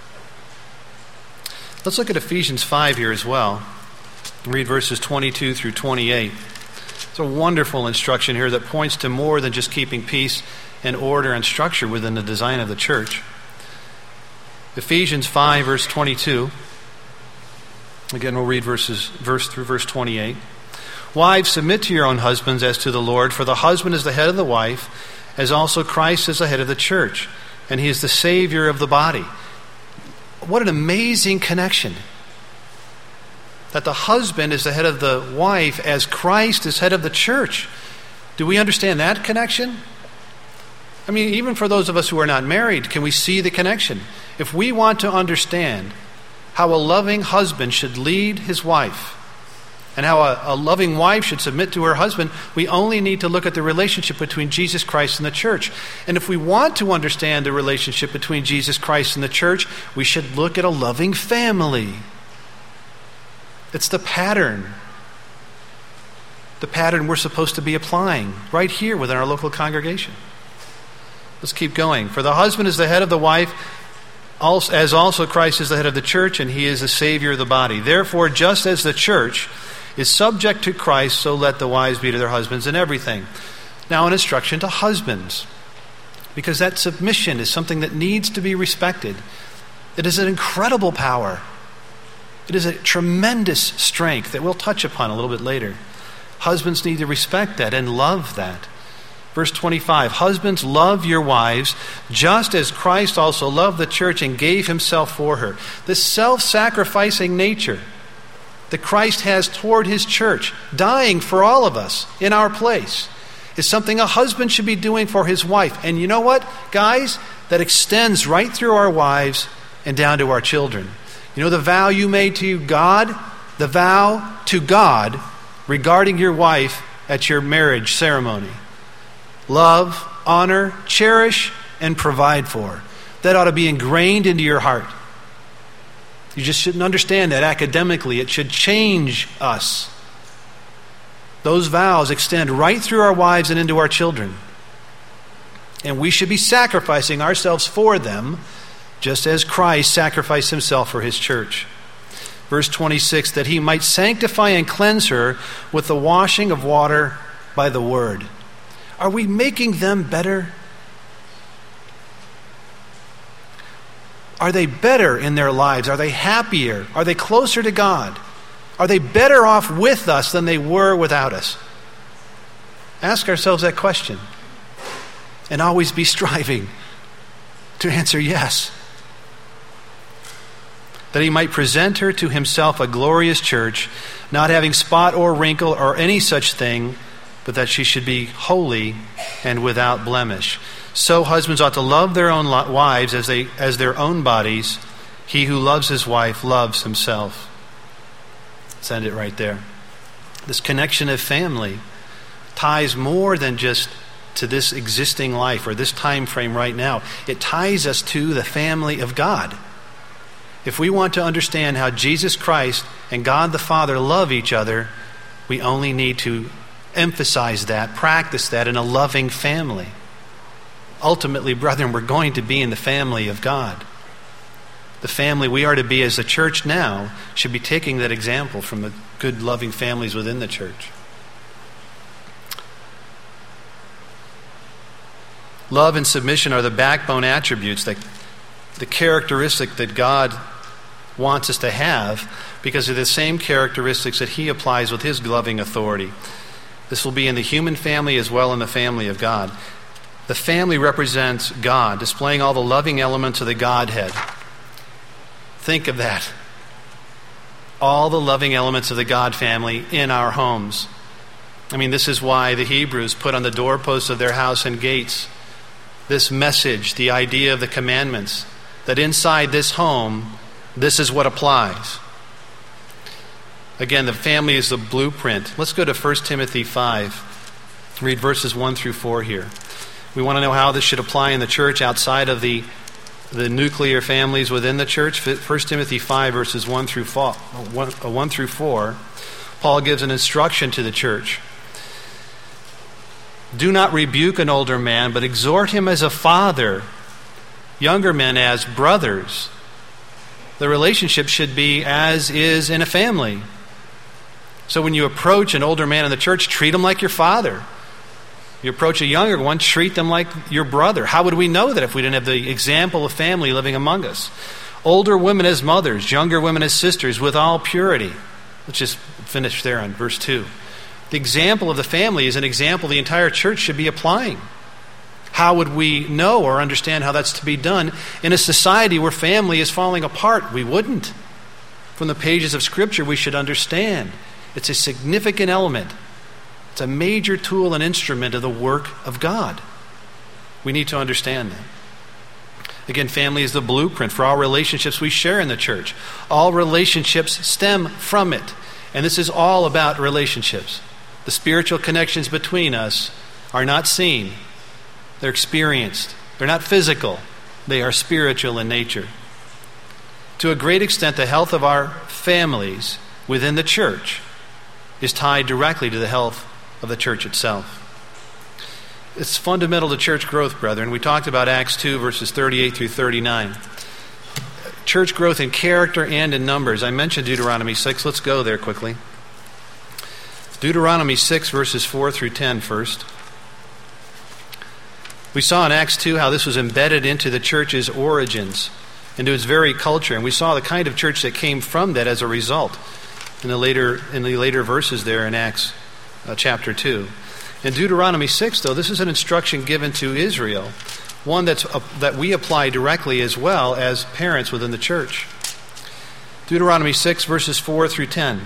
Let's look at Ephesians 5 here as well. Read verses 22 through 28. It's a wonderful instruction here that points to more than just keeping peace and order and structure within the design of the church. Ephesians 5, verse 22. Again, we'll read verse through verse 28. Wives, submit to your own husbands as to the Lord, for the husband is the head of the wife, as also Christ is the head of the church, and he is the Savior of the body. What an amazing connection. That the husband is the head of the wife as Christ is head of the church. Do we understand that connection? I mean, even for those of us who are not married, can we see the connection? If we want to understand how a loving husband should lead his wife and how a loving wife should submit to her husband, we only need to look at the relationship between Jesus Christ and the church. And if we want to understand the relationship between Jesus Christ and the church, we should look at a loving family. It's the pattern we're supposed to be applying right here within our local congregation. Let's keep going. For the husband is the head of the wife, as also Christ is the head of the church, and he is the Savior of the body. Therefore, just as the church is subject to Christ, so let the wives be to their husbands in everything. Now, an instruction to husbands, because that submission is something that needs to be respected. It is an incredible power. It is a tremendous strength that we'll touch upon a little bit later. Husbands need to respect that and love that. Verse 25, husbands, love your wives, just as Christ also loved the church and gave himself for her. This self-sacrificing nature that Christ has toward his church, dying for all of us in our place, is something a husband should be doing for his wife. And you know what, guys? That extends right through our wives and down to our children. You know the vow you made to God? The vow to God regarding your wife at your marriage ceremony. Love, honor, cherish, and provide for. That ought to be ingrained into your heart. You just shouldn't understand that academically. It should change us. Those vows extend right through our wives and into our children. And we should be sacrificing ourselves for them, just as Christ sacrificed himself for his church. Verse 26, that he might sanctify and cleanse her with the washing of water by the word. Are we making them better? Are they better in their lives? Are they happier? Are they closer to God? Are they better off with us than they were without us? Ask ourselves that question. And always be striving to answer yes. That he might present her to himself a glorious church, not having spot or wrinkle or any such thing, but that she should be holy and without blemish. So husbands ought to love their own wives as their own bodies. He who loves his wife loves himself. Let's end it right there. This connection of family ties more than just to this existing life or this time frame right now. It ties us to the family of God. If we want to understand how Jesus Christ and God the Father love each other, we only need to emphasize that, practice that in a loving family. Ultimately, brethren, we're going to be in the family of God. The family we are to be as a church now should be taking that example from the good, loving families within the church. Love and submission are the backbone attributes, the characteristic that God wants us to have, because of the same characteristics that He applies with His loving authority. This will be in the human family as well in the family of God. The family represents God, displaying all the loving elements of the Godhead. Think of that. All the loving elements of the God family in our homes. I mean, this is why the Hebrews put on the doorposts of their house and gates this message, the idea of the commandments, that inside this home, this is what applies. Again, the family is the blueprint. Let's go to 1 Timothy 5. Read verses 1 through 4 here. We want to know how this should apply in the church outside of the nuclear families within the church. 1 Timothy 5, verses 1 through 4. Paul gives an instruction to the church. Do not rebuke an older man, but exhort him as a father, younger men as brothers. The relationship should be as is in a family. So when you approach an older man in the church, treat him like your father. You approach a younger one, treat them like your brother. How would we know that if we didn't have the example of family living among us? Older women as mothers, younger women as sisters, with all purity. Let's just finish there on verse 2. The example of the family is an example the entire church should be applying. How would we know or understand how that's to be done in a society where family is falling apart? We wouldn't. From the pages of Scripture, we should understand it's a significant element. It's a major tool and instrument of the work of God. We need to understand that. Again, family is the blueprint for all relationships we share in the church. All relationships stem from it. And this is all about relationships. The spiritual connections between us are not seen. They're experienced. They're not physical. They are spiritual in nature. To a great extent, the health of our families within the church is tied directly to the health of the church itself. It's fundamental to church growth, brethren. We talked about Acts 2, verses 38 through 39. Church growth in character and in numbers. I mentioned Deuteronomy 6. Let's go there quickly. Deuteronomy 6, verses 4 through 10 first. We saw in Acts 2 how this was embedded into the church's origins, into its very culture, and we saw the kind of church that came from that as a result in the later verses there in Acts chapter 2. In Deuteronomy 6, though, this is an instruction given to Israel, one that we apply directly as well as parents within the church. Deuteronomy 6, verses 4 through 10.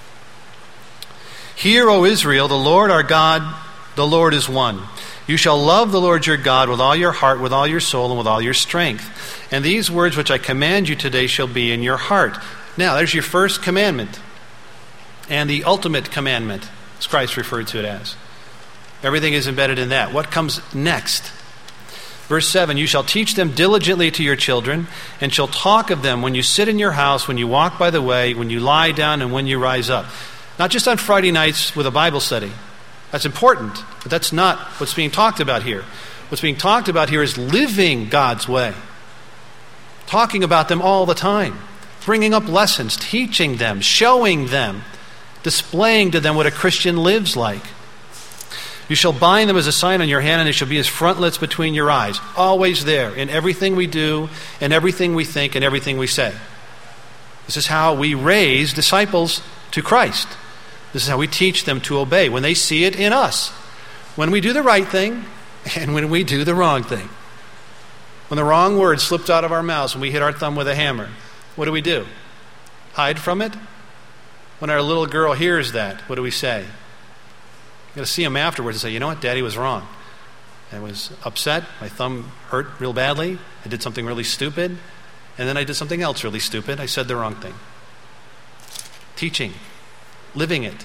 Hear, O Israel, the Lord our God, the Lord is one. You shall love the Lord your God with all your heart, with all your soul, and with all your strength. And these words which I command you today shall be in your heart. Now, there's your first commandment. And the ultimate commandment, as Christ referred to it as. Everything is embedded in that. What comes next? Verse 7, you shall teach them diligently to your children, and shall talk of them when you sit in your house, when you walk by the way, when you lie down, and when you rise up. Not just on Friday nights with a Bible study. That's important, but that's not what's being talked about here. What's being talked about here is living God's way. Talking about them all the time. Bringing up lessons, teaching them, showing them, displaying to them what a Christian lives like. You shall bind them as a sign on your hand, and they shall be as frontlets between your eyes. Always there, in everything we do, in everything we think, and everything we say. This is how we raise disciples to Christ. This is how we teach them to obey, when they see it in us. When we do the right thing, and when we do the wrong thing. When the wrong word slipped out of our mouths, when we hit our thumb with a hammer, what do? Hide from it? When our little girl hears that, what do we say? You got to see him afterwards and say, you know what, Daddy was wrong. I was upset, my thumb hurt real badly, I did something really stupid, and then I did something else really stupid, I said the wrong thing. Teaching, living it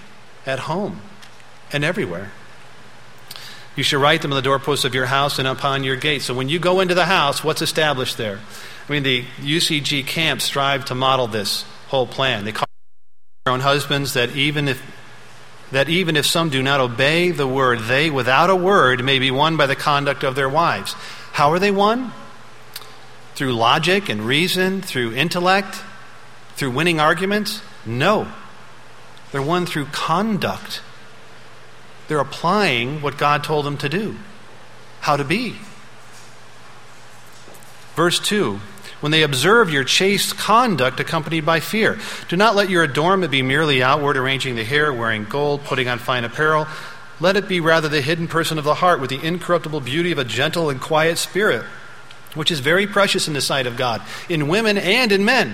at home and everywhere. You should write them on the doorposts of your house and upon your gates. So when you go into the house, what's established there? I mean, the UCG camps strive to model this whole plan. They call their own husbands that even if some do not obey the word, they, without a word, may be won by the conduct of their wives. How are they won? Through logic and reason, through intellect, through winning arguments? No. They're won through conduct. They're applying what God told them to do, how to be. Verse 2, when they observe your chaste conduct accompanied by fear. Do not let your adornment be merely outward, arranging the hair, wearing gold, putting on fine apparel. Let it be rather the hidden person of the heart with the incorruptible beauty of a gentle and quiet spirit, which is very precious in the sight of God, in women and in men.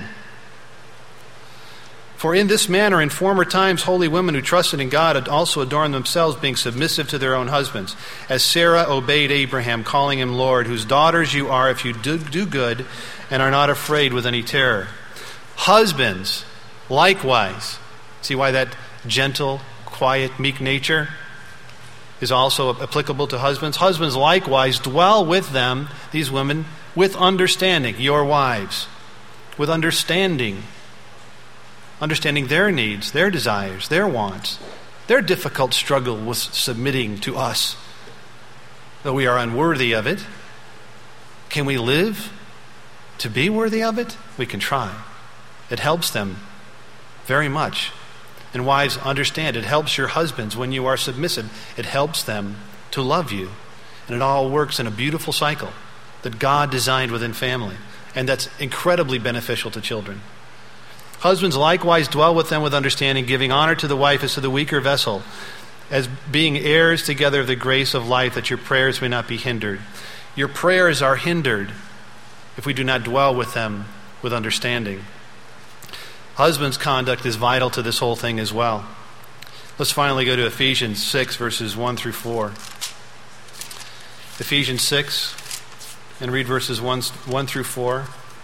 For in this manner, in former times, holy women who trusted in God had also adorned themselves, being submissive to their own husbands, as Sarah obeyed Abraham, calling him Lord, whose daughters you are if you do good and are not afraid with any terror. Husbands, likewise. See why that gentle, quiet, meek nature is also applicable to husbands? Husbands, likewise, dwell with them, these women, with understanding, your wives, with understanding their needs, their desires, their wants, their difficult struggle with submitting to us, though we are unworthy of it. Can we live to be worthy of it? We can try. It helps them very much. And wives, understand, it helps your husbands when you are submissive. It helps them to love you. And it all works in a beautiful cycle that God designed within family. And that's incredibly beneficial to children. Husbands, likewise, dwell with them with understanding, giving honor to the wife as to the weaker vessel, as being heirs together of the grace of life, that your prayers may not be hindered. Your prayers are hindered if we do not dwell with them with understanding. Husbands' conduct is vital to this whole thing as well. Let's finally go to Ephesians 6, verses 1 through 4. Ephesians 6, and read verses 1 through 4.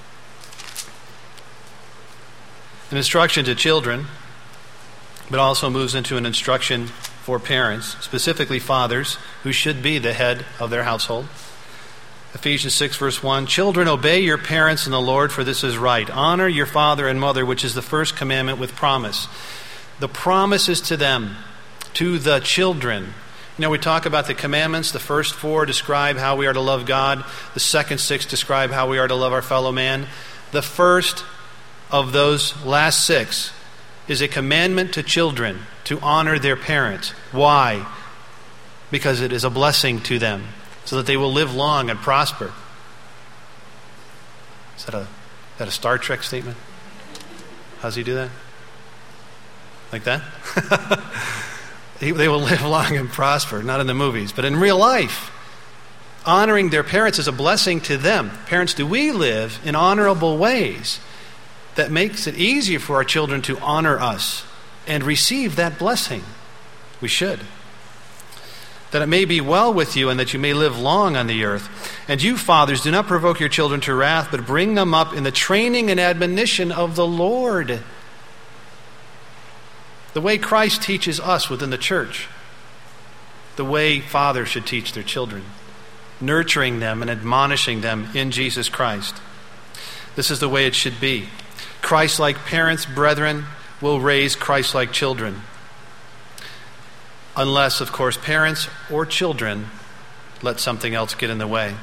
An instruction to children, but also moves into an instruction for parents, specifically fathers, who should be the head of their household. Ephesians 6, verse 1, children, obey your parents in the Lord, for this is right. Honor your father and mother, which is the first commandment with promise. The promise is to them, to the children. You know, we talk about the commandments. The first 4 describe how we are to love God. The second 6 describe how we are to love our fellow man. The first of those last 6 is a commandment to children to honor their parents. Why? Because it is a blessing to them, so that they will live long and prosper. Is that a Star Trek statement? How does he do that? Like that? They will live long and prosper, not in the movies, but in real life. Honoring their parents is a blessing to them. Parents, do we live in honorable ways that makes it easier for our children to honor us and receive that blessing? We should. That it may be well with you and that you may live long on the earth. And you, fathers, do not provoke your children to wrath, but bring them up in the training and admonition of the Lord. The way Christ teaches us within the church. The way fathers should teach their children. Nurturing them and admonishing them in Jesus Christ. This is the way it should be. Christ-like parents, brethren, will raise Christ-like children. Unless, of course, parents or children let something else get in the way.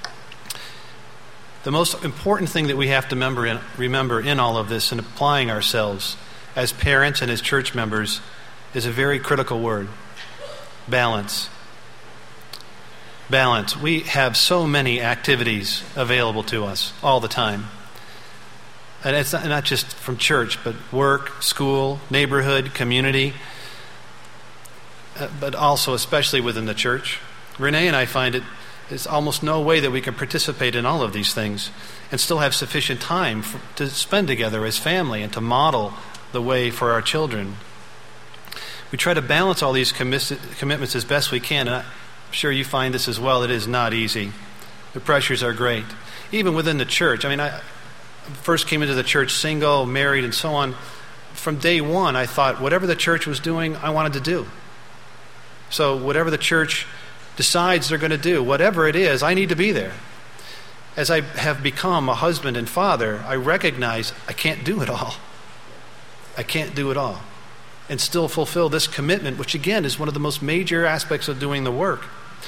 The most important thing that we have to remember in all of this and applying ourselves as parents and as church members is a very critical word. Balance. Balance. We have so many activities available to us all the time. And it's not just from church, but work, school, neighborhood, community, but also especially within the church. Renee and I find it's almost no way that we can participate in all of these things and still have sufficient time to spend together as family and to model the way for our children. We try to balance all these commitments as best we can, and I'm sure you find this as well. It is not easy. The pressures are great. Even within the church. I mean, I first came into the church single, married, and so on. from day one, I thought whatever the church was doing, I wanted to do. So whatever the church decides they're going to do, whatever it is, I need to be there. As I have become a husband and father, I recognize I can't do it all. I can't do it all. And still fulfill this commitment, which again is one of the most major aspects of doing the work.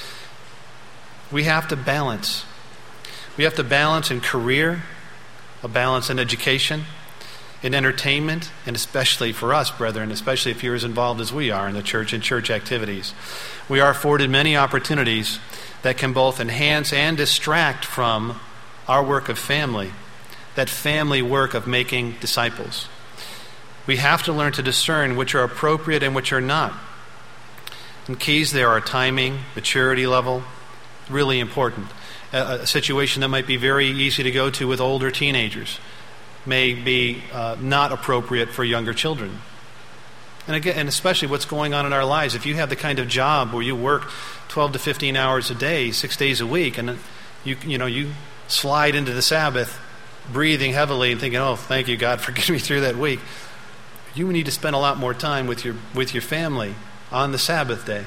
We have to balance. We have to balance in career, a balance in education, in entertainment, and especially for us, brethren, especially if you're as involved as we are in the church and church activities. We are afforded many opportunities that can both enhance and distract from our work of family, that family work of making disciples. We have to learn to discern which are appropriate and which are not. And keys there are timing, maturity level, really important. A situation that might be very easy to go to with older teenagers may be not appropriate for younger children. And again, and especially what's going on in our lives. If you have the kind of job where you work 12 to 15 hours a day, 6 days a week, and you slide into the Sabbath breathing heavily and thinking, oh, thank you, God, for getting me through that week. You need to spend a lot more time with your family on the Sabbath day.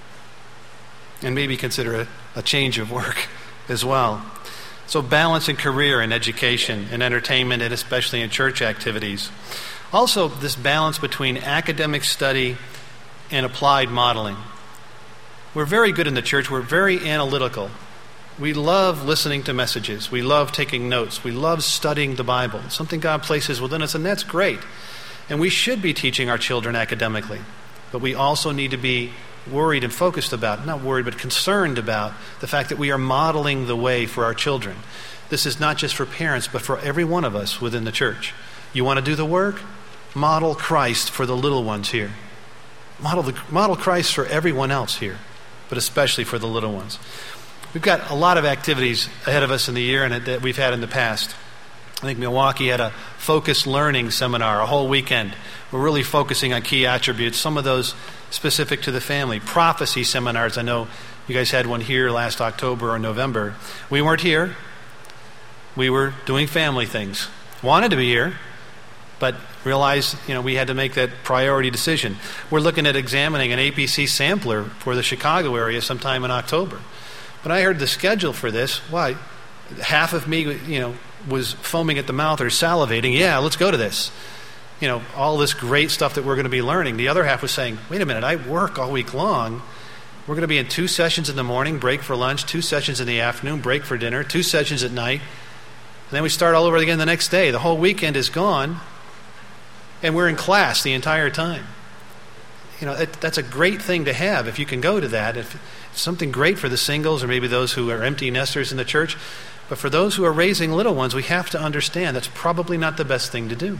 And maybe consider a change of work as well. So balance in career and education and entertainment, and especially in church activities. Also, this balance between academic study and applied modeling. We're very good in the church. We're very analytical. We love listening to messages. We love taking notes. We love studying the Bible. It's something God places within us, and that's great. And we should be teaching our children academically. But we also need to be worried and focused about, not worried, but concerned about the fact that we are modeling the way for our children. This is not just for parents, but for every one of us within the church. You want to do the work? Model Christ for the little ones here. Model Christ for everyone else here, but especially for the little ones. We've got a lot of activities ahead of us in the year and that we've had in the past. I think Milwaukee had a focused learning seminar, a whole weekend. We're really focusing on key attributes, some of those specific to the family. Prophecy seminars, I know you guys had one here last October or November. We weren't here. We were doing family things. Wanted to be here, but realized we had to make that priority decision. We're looking at examining an APC sampler for the Chicago area sometime in October. But I heard the schedule for this. Why? Half of me, was foaming at the mouth or salivating. Yeah, let's go to this. All this great stuff that we're going to be learning. The other half was saying, wait a minute, I work all week long. We're going to be in 2 sessions in the morning, break for lunch, 2 sessions in the afternoon, break for dinner, 2 sessions at night. And then we start all over again the next day. The whole weekend is gone, and we're in class the entire time. That's a great thing to have if you can go to that. If it's something great for the singles or maybe those who are empty nesters in the church. But for those who are raising little ones, we have to understand that's probably not the best thing to do.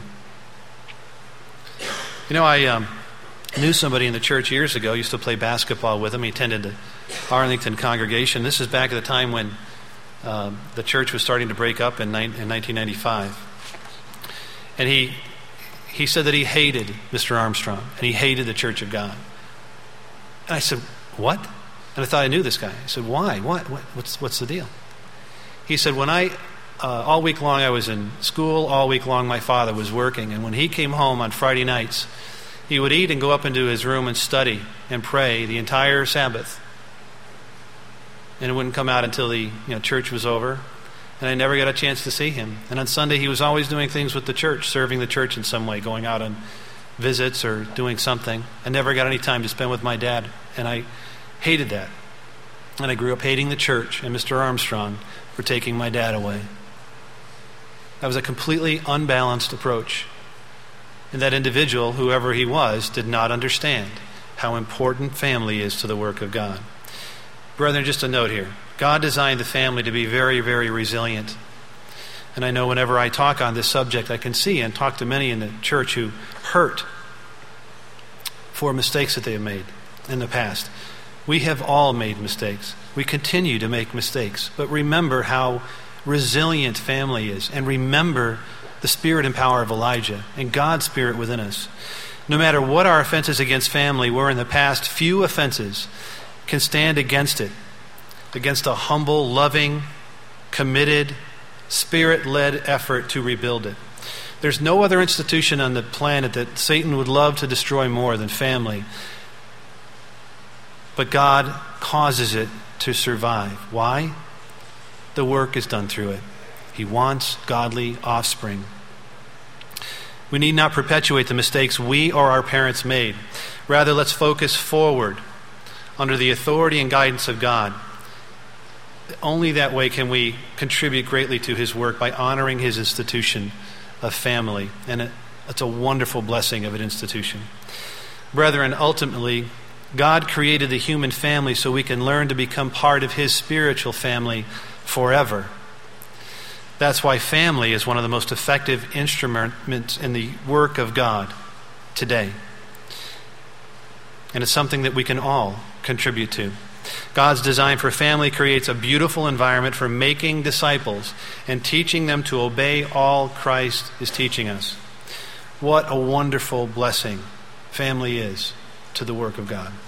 I knew somebody in the church years ago, used to play basketball with him. He attended the Arlington congregation. This is back at the time when the church was starting to break up in 1995. And he said that he hated Mr. Armstrong, and he hated the Church of God. And I said, what? And I thought I knew this guy. I said, why? What's the deal? He said, when all week long I was in school, all week long my father was working, and when he came home on Friday nights, he would eat and go up into his room and study and pray the entire Sabbath. And it wouldn't come out until the church was over, and I never got a chance to see him. And on Sunday he was always doing things with the church, serving the church in some way, going out on visits or doing something. I never got any time to spend with my dad, and I hated that. And I grew up hating the church and Mr. Armstrong for taking my dad away. That was a completely unbalanced approach. And that individual, whoever he was, did not understand how important family is to the work of God. Brethren, just a note here. God designed the family to be very, very resilient. And I know whenever I talk on this subject, I can see and talk to many in the church who hurt for mistakes that they have made in the past. We have all made mistakes. We continue to make mistakes. But remember how resilient family is. And remember the spirit and power of Elijah and God's spirit within us. No matter what our offenses against family were in the past, few offenses can stand against it. Against a humble, loving, committed, spirit-led effort to rebuild it. There's no other institution on the planet that Satan would love to destroy more than family. But God causes it to survive. Why? The work is done through it. He wants godly offspring. We need not perpetuate the mistakes we or our parents made. Rather, let's focus forward under the authority and guidance of God. Only that way can we contribute greatly to his work, by honoring his institution of family. And it's a wonderful blessing of an institution. Brethren, ultimately, God created the human family so we can learn to become part of his spiritual family forever. That's why family is one of the most effective instruments in the work of God today. And it's something that we can all contribute to. God's design for family creates a beautiful environment for making disciples and teaching them to obey all Christ is teaching us. What a wonderful blessing family is to the work of God.